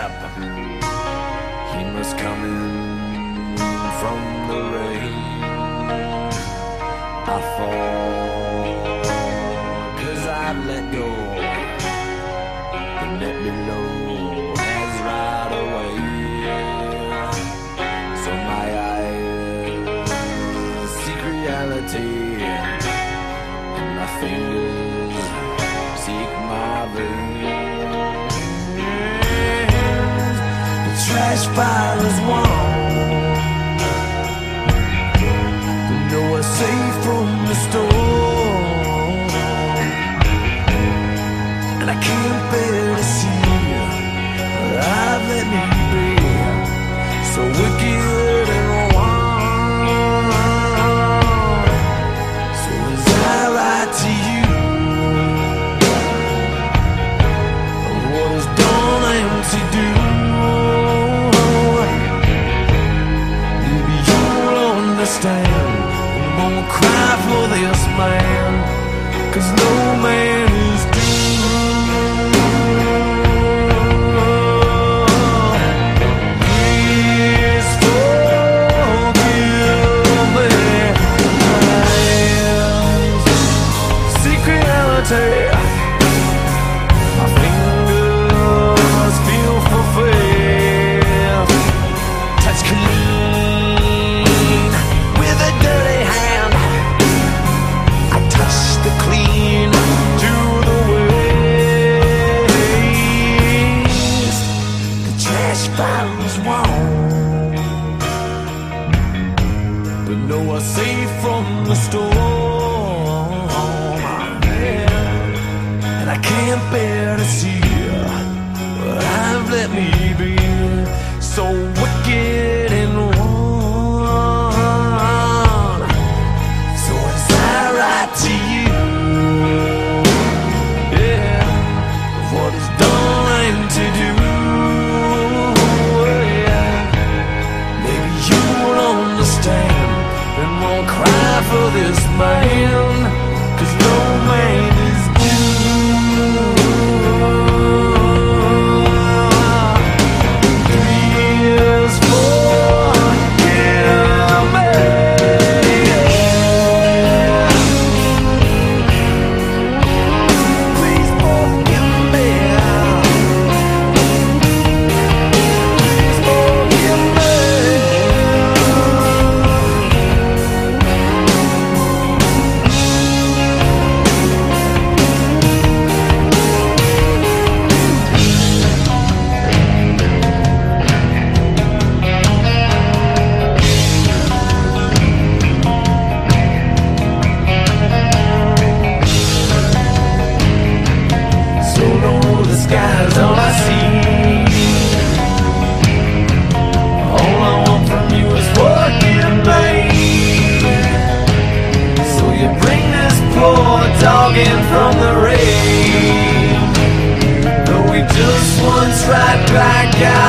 He must come in from the rain. I fall 'cause I've let go. The net below has right away. So my eyes seek reality, and my fingers seek my veins. The trash pile is warm, but nowhere safe from the storm. And I can't bear to see I've let me be so wicked and wrong. So as I write to you of what is done and to do, maybe you'll understand. I'm gonna cry for this man, 'cause no man is my fingers feel fulfilled. Touch clean with a dirty hand. I touch the clean to the waste. The trash pile is warm, but nowhere safe from the storm. I can't bear to see what I've let me be, so wicked and wrong. So as I write to you, yeah, of what is done and to do, yeah, maybe you'll understand and won't cry for this man, 'cause no man is all I see. All I want from you is working, babe. So you bring this poor dog in from the rain, but we just once right back out.